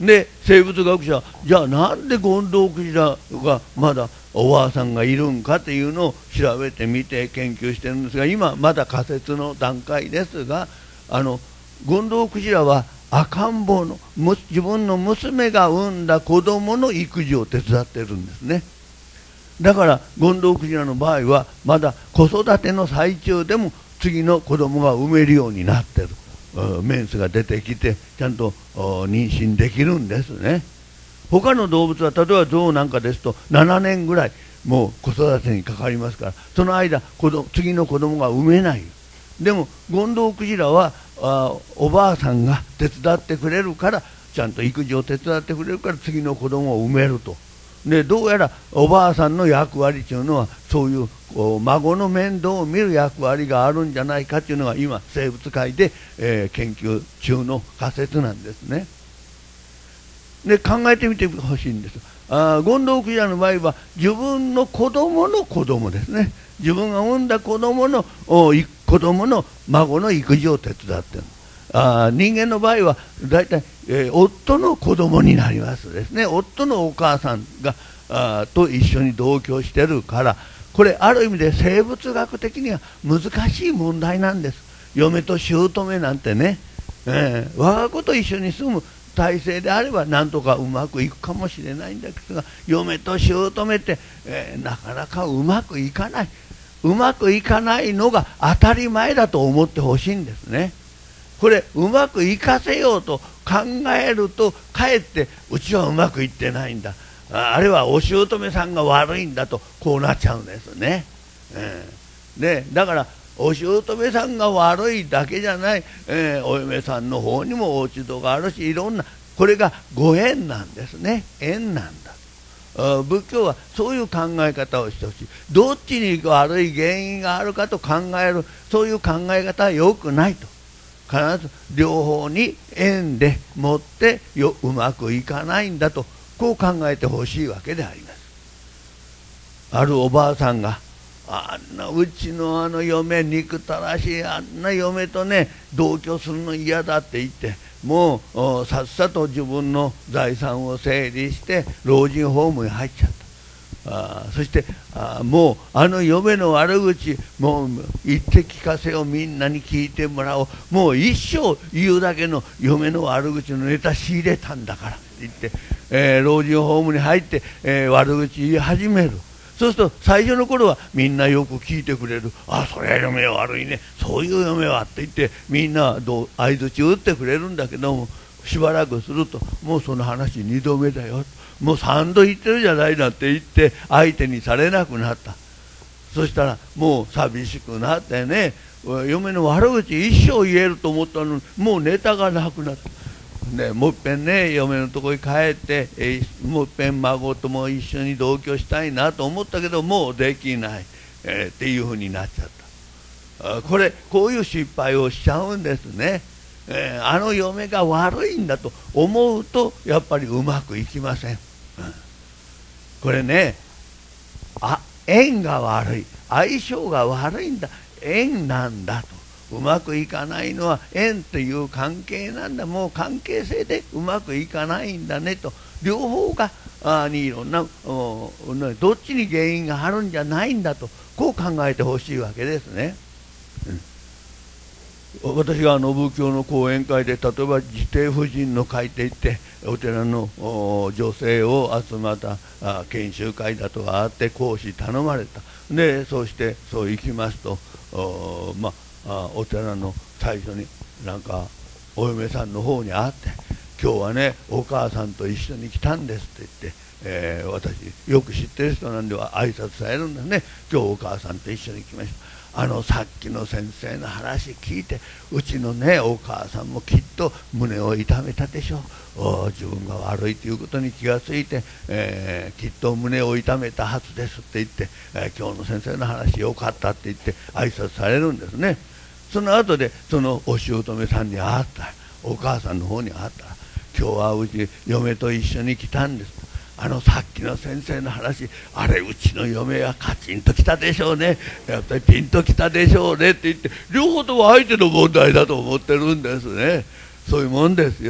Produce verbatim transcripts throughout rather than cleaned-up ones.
で生物学者じゃあなんでゴンドウクジラがまだおばあさんがいるんかっていうのを調べてみて研究してるんですが、今まだ仮説の段階ですが、あのゴンドウクジラは赤ん坊の自分の娘が産んだ子供の育児を手伝ってるんですね。だからゴンドウクジラの場合はまだ子育ての最中でも次の子供が産めるようになってる、メンスが出てきてちゃんと妊娠できるんですね。他の動物は例えばゾウなんかですとななねんぐらいもう子育てにかかりますから、その間子供次の子供が産めない。でもゴンドウクジラはあおばあさんが手伝ってくれるから、ちゃんと育児を手伝ってくれるから次の子供を産めると。でどうやらおばあさんの役割というのはそういう孫の面倒を見る役割があるんじゃないかというのが今生物界で、えー、研究中の仮説なんですね。で考えてみてほしいんです。あゴンドウクジラの場合は自分の子供の子供ですね。自分が産んだ子供のお子供の孫の育児を手伝っている。あ人間の場合はだいたい、えー、夫の子供になりますですね。夫のお母さんがあと一緒に同居してるから、これある意味で生物学的には難しい問題なんです。嫁と姑なんてね、えー、我が子と一緒に住む体制であればなんとかうまくいくかもしれないんだけどが、嫁と姑って、えー、なかなかうまくいかない。うまくいかないのが当たり前だと思ってほしいんですね。これうまくいかせようと考えるとかえってうちはうまくいってないんだ、あれはお姑さんが悪いんだとこうなっちゃうんですね。えー、でだからお姑さんが悪いだけじゃない、えー、お嫁さんの方にも落ち度があるし、いろんなこれがご縁なんですね。縁なんだ。仏教はそういう考え方をしてほしい。どっちに悪い原因があるかと考える、そういう考え方は良くないと。必ず両方に縁でもってようまくいかないんだと、こう考えてほしいわけであります。あるおばあさんがあんなうちのあの嫁憎たらしい、あんな嫁とね同居するの嫌だって言って、もうさっさと自分の財産を整理して老人ホームに入っちゃった。あそしてあもうあの嫁の悪口もう言って聞かせよ、みんなに聞いてもらおう、もう一生言うだけの嫁の悪口のネタ仕入れたんだからって言って、えー、老人ホームに入って、えー、悪口言い始める。そうすると最初の頃はみんなよく聞いてくれる。あそれは嫁は悪いね、そういう嫁はって言ってみんなどう相槌打ってくれるんだけども、しばらくするともうその話にどめだよ、もう三度言ってるじゃないなって言って相手にされなくなった。そしたらもう寂しくなってね、嫁の悪口一生言えると思ったのにもうネタがなくなった。ね、もういっぺんね嫁のとこに帰って、えー、もういっぺん孫とも一緒に同居したいなと思ったけどもうできない、えー、っていうふうになっちゃった。あこれこういう失敗をしちゃうんですね。えー、あの嫁が悪いんだと思うとやっぱりうまくいきません。うん、これねあ縁が悪い、相性が悪いんだ、縁なんだと。うまくいかないのは縁という関係なんだ、もう関係性でうまくいかないんだねと、両方があにいろんなどっちに原因があるんじゃないんだと、こう考えてほしいわけですね。うん、私があの仏教の講演会で例えば自邸婦人の会っていってお寺の女性を集まったあ研修会だとかあって講師頼まれた。でそうしてそう行きますとおまああお寺の最初になんかお嫁さんの方に会って「今日はねお母さんと一緒に来たんです」って言って、えー、私よく知ってる人なんでは挨拶されるんですね。今日お母さんと一緒に来ました。あのさっきの先生の話聞いてうちのねお母さんもきっと胸を痛めたでしょう。自分が悪いということに気がついて、えー、きっと胸を痛めたはずですって言って、えー、今日の先生の話よかったって言って挨拶されるんですね。その後でそのお姑さんに会った、お母さんの方に会ったら「今日はうち嫁と一緒に来たんです」と。あのさっきの先生の話、あれうちの嫁はカチンときたでしょうね、やっぱりピンときたでしょうねって言って、両方とも相手の問題だと思ってるんですね。そういうもんですよ。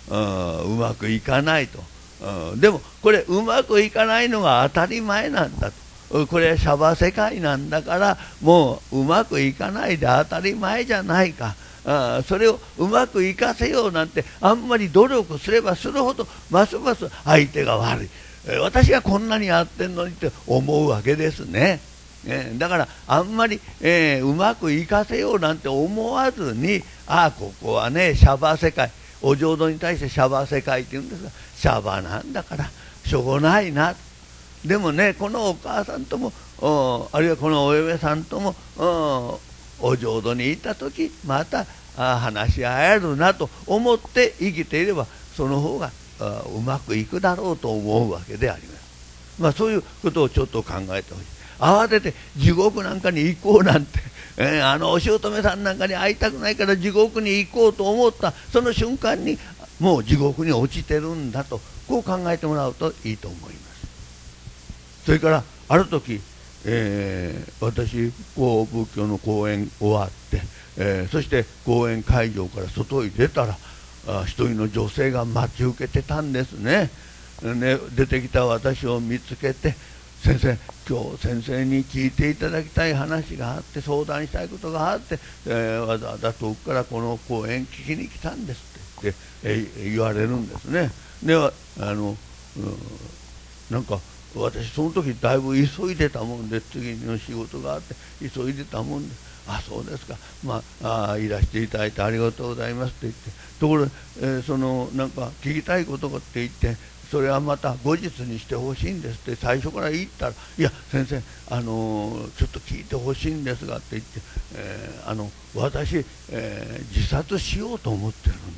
うん、うまくいかないと、うん、でもこれうまくいかないのが当たり前なんだと、これシャバ世界なんだからもううまくいかないで当たり前じゃないか、あそれをうまくいかせようなんてあんまり努力すればするほどますます相手が悪い、私がこんなにやってんのにって思うわけですね。えー、だからあんまり、えー、うまくいかせようなんて思わずに、ああここはねシャバ世界、お浄土に対してシャバ世界って言うんですが、シャバなんだからしょうがないな。でもねこのお母さんともあるいはこのお嫁さんともお浄土に行った時またあ話し合えるなと思って生きていればその方がうまくいくだろうと思うわけであります。まあ、そういうことをちょっと考えてほしい。慌てて地獄なんかに行こうなんて、えー、あのお姑さんなんかに会いたくないから地獄に行こうと思ったその瞬間にもう地獄に落ちてるんだと、こう考えてもらうといいと思います。それからある時、えー、私こう仏教の講演終わって、えー、そして講演会場から外に出たらあ一人の女性が待ち受けてたんですね。ね出てきた私を見つけて、先生今日先生に聞いていただきたい話があって相談したいことがあって、えー、わざわざ遠くからこの講演聞きに来たんですって、えー、言われるんですね。ではあの、うん、なんか私その時だいぶ急いでたもんで、次の仕事があって急いでたもんで、あそうですか、まあ、あいらしていただいてありがとうございますって言って、ところで、えー、そのなんか聞きたいことがって言って、それはまた後日にしてほしいんですって最初から言ったら、いや先生、あのー、ちょっと聞いてほしいんですがって言って、えー、あの私、えー、自殺しようと思ってるんです、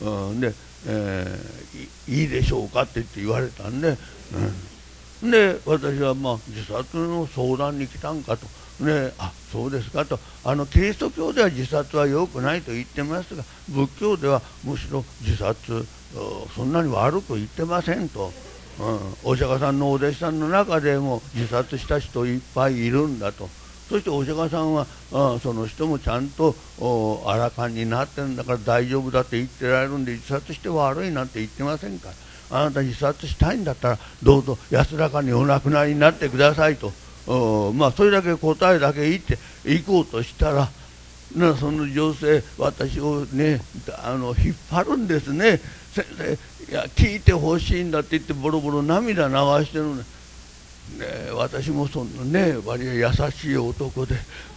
うん、で、えーい、いいでしょうかって言って言われたんで、うん、で私は、まあ、自殺の相談に来たんかと。ね、あそうですかと、あのキリスト教では自殺は良くないと言ってますが、仏教ではむしろ自殺そんなに悪く言ってませんと、うん、お釈迦さんのお弟子さんの中でも自殺した人いっぱいいるんだと。そしてお釈迦さんはあその人もちゃんとあらかんになってるんだから大丈夫だって言ってられるんで、自殺して悪いなんて言ってませんから、あなた自殺したいんだったらどうぞ安らかにお亡くなりになってくださいと、まあそれだけ答えだけ言って行こうとしたら、なその女性私をねあの引っ張るんですね。先生いや聞いてほしいんだって言ってボロボロ涙流してるのね。ね私もそんなね割合優しい男で、うん、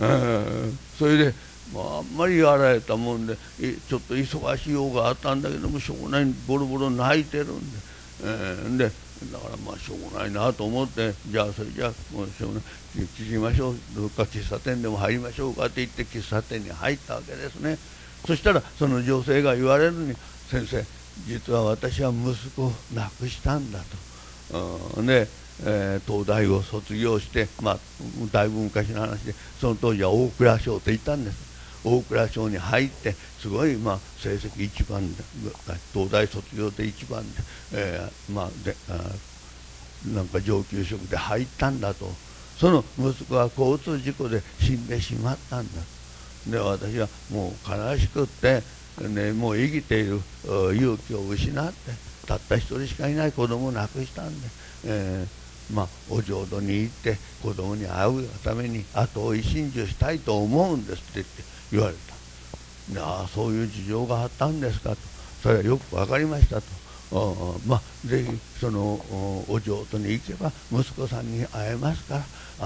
それで、まあ、あんまりやられたもんでちょっと忙しい用があったんだけどもしょうがないボロボロ泣いてるんで、えー、でだからまあしょうがないなと思って、じゃあそれじゃあもうしょうがない聞きましょう、どっか喫茶店でも入りましょうかって言って喫茶店に入ったわけですね。そしたらその女性が言われるに、先生実は私は息子を亡くしたんだと、うん、で、えー、東大を卒業して、まあ、だいぶ昔の話でその当時は大蔵省と言ったんです。大蔵省に入ってすごい、まあ、成績一番で東大卒業で一番で、えー、まあであなんか上級職で入ったんだと。その息子は交通事故で死んでしまったんだ。で私はもう悲しくって、ね、もう生きている勇気を失ってたった一人しかいない子供を亡くしたんで、えーまあ、お浄土に行って子供に会うために後追い心中したいと思うんですって言って言われた。でああそういう事情があったんですかと。それはよく分かりましたと。まあ、ぜひそのお浄土に行けば息子さんに会えますから、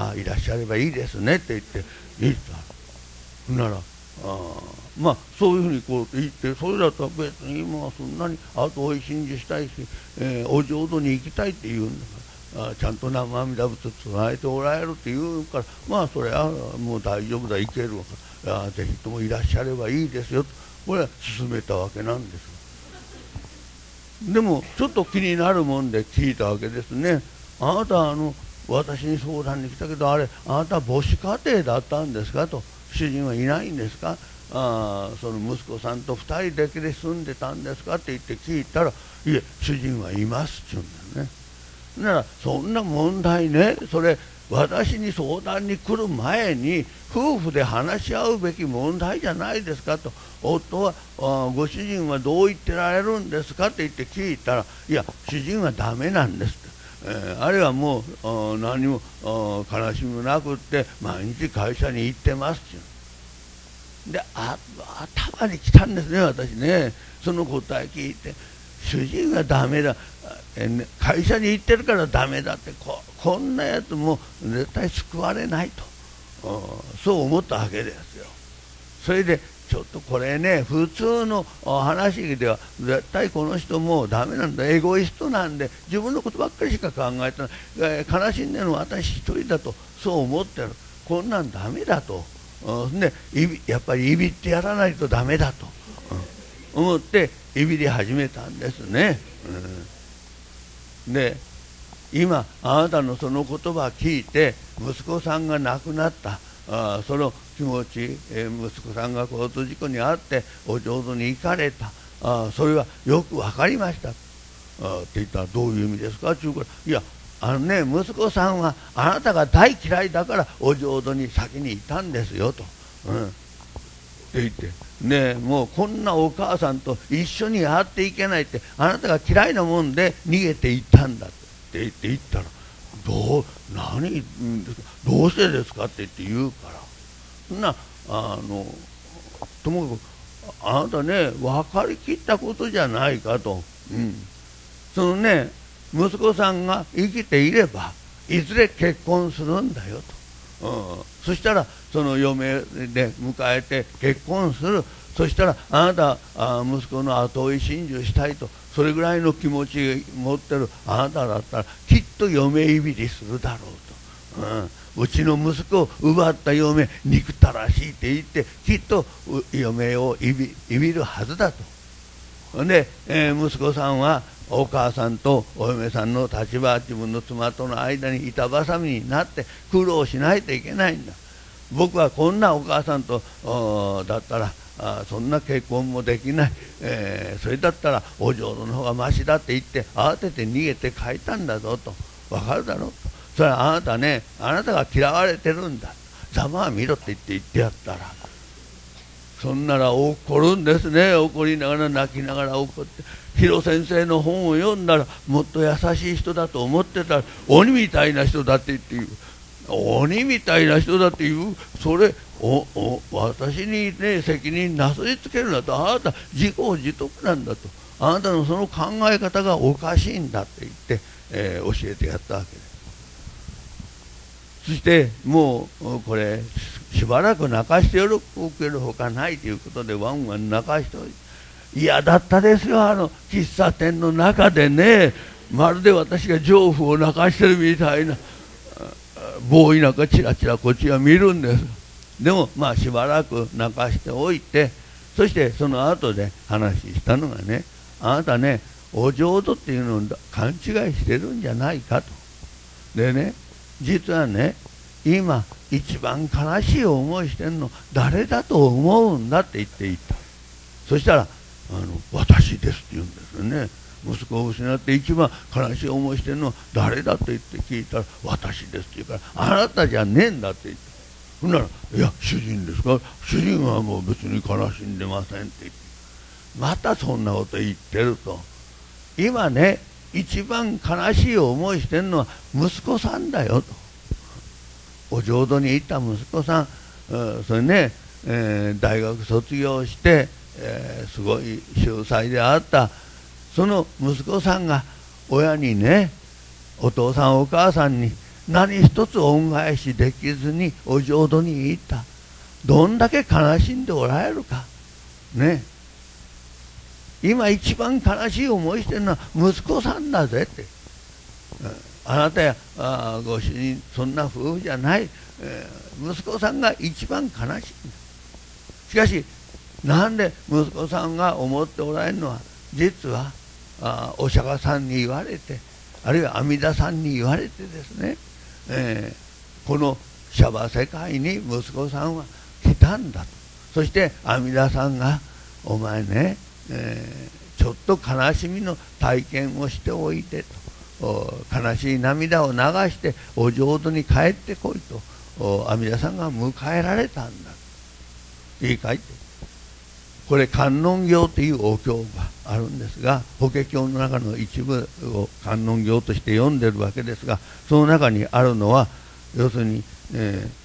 あいらっしゃればいいですねって言って言ったなら、あまあそういうふうにこう言って、それだったら別に今はそんなに後追い信じしたいし、えー、お浄土に行きたいって言うんだから、あちゃんと南無阿弥陀仏唱えておられるって言うから、まあそれはもう大丈夫だ、行けるわから、ぜひともいらっしゃればいいですよと、これは勧めたわけなんです。でもちょっと気になるもんで聞いたわけですね。あなたあの私に相談に来たけど、あれあなた母子家庭だったんですかと、主人はいないんですか、あその息子さんとふたりだけで住んでたんですかって言って聞いたら、いえ主人はいますって言うんだよね。ならそんな問題ね、それ私に相談に来る前に夫婦で話し合うべき問題じゃないですかと。夫はあご主人はどう言ってられるんですかって言って聞いたら、いや主人はダメなんですって、えー、あれはもう何も悲しみもなくって毎日会社に行ってますっていう。であ頭に来たんですね、私ね。その答え聞いて、主人はダメだ、会社に行ってるからダメだって、 こ, こんなやつも絶対救われないと、そう思ったわけですよ。それでちょっとこれね、普通の話では絶対この人もうダメなんだ、エゴイストなんで自分のことばっかりしか考えてない、悲しんでるのは私一人だとそう思ってる、こんなんダメだと、でやっぱりいびってやらないとダメだと思っていびり始めたんですね。うん、で今あなたのその言葉を聞いて、息子さんが亡くなったあその気持ち、えー、息子さんが交通事故に遭ってお浄土に行かれた、あそれはよく分かりましたあって言ったら、どういう意味ですかって言うから、いやあのね、息子さんはあなたが大嫌いだからお浄土に先にいたんですよと、うん、って言ってね、もうこんなお母さんと一緒に会っていけないって、あなたが嫌いなもんで逃げていったんだって言って言ったら、どう何どうしてですかって言って言うから、そんなあのともかくあなたね分かりきったことじゃないかと、うん、そのね息子さんが生きていればいずれ結婚するんだよと、うん、そしたらその嫁で迎えて結婚する、そしたらあなたあ息子の後追い心中したいと、それぐらいの気持ち持ってるあなただったらきっと嫁いびりするだろうと、うん、うちの息子を奪った嫁憎たらしいって言ってきっと嫁をいび、いびるはずだと。で、えー、息子さんはお母さんとお嫁さんの立場、自分の妻との間に板挟みになって苦労しないといけないんだ。僕はこんなお母さんとだったらあそんな結婚もできない、えー、それだったらお浄土の方がましだって言って慌てて逃げて帰ったんだぞと、分かるだろうと、それはあなたね、あなたが嫌われてるんだ、ざまあ見ろって言って言ってやったら、そんなら怒るんですね。怒りながら泣きながら怒って、広先生の本を読んだらもっと優しい人だと思ってたら鬼みたいな人だって言って言う、鬼みたいな人だって言う、それおお私にね責任なすりつけるなと、あなた自業自得なんだと、あなたのその考え方がおかしいんだって言って、えー、教えてやったわけです。そしてもうこれしばらく泣かして喜べるほかないということでワンワン泣かしておいて、嫌だったですよ、あの喫茶店の中でね、まるで私が丈夫を泣かしてるみたいな、ボーイなんかチラチラこっちが見るんです。でもまあしばらく泣かしておいて、そしてその後で話したのがね、あなたねお浄土っていうのを勘違いしてるんじゃないかと。でね、実はね今一番悲しい思いしてるの誰だと思うんだって言っていた。そしたらあの私ですって言うんですよね。息子を失って一番悲しい思いしてるのは誰だと言って聞いたら私ですって言うから、あなたじゃねえんだって言って、ほんならいや主人ですか、主人はもう別に悲しんでませんって言って、またそんなこと言ってると。今ね一番悲しい思いしてるのは息子さんだよと。お浄土に行った息子さん、それね、えー、大学卒業して、えー、すごい秀才であったその息子さんが親にね、お父さんお母さんに何一つ恩返しできずにお浄土に行った。どんだけ悲しんでおられるかね。今一番悲しい思いしてるのは息子さんだぜって。あなたやあご主人そんな夫婦じゃない、えー、息子さんが一番悲しいんだ。しかしなんで息子さんが思っておられるのは、実はあお釈迦さんに言われて、あるいは阿弥陀さんに言われてですね、えー、このシャバ世界に息子さんは来たんだと。そして阿弥陀さんがお前ね、えー、ちょっと悲しみの体験をしておいてと、 悲しい涙を流してお浄土に帰ってこいと阿弥陀さんが迎えられたんだ。いいかいって、これ観音経というお経があるんですが、法華経の中の一部を観音経として読んでるわけですが、その中にあるのは要するに、えー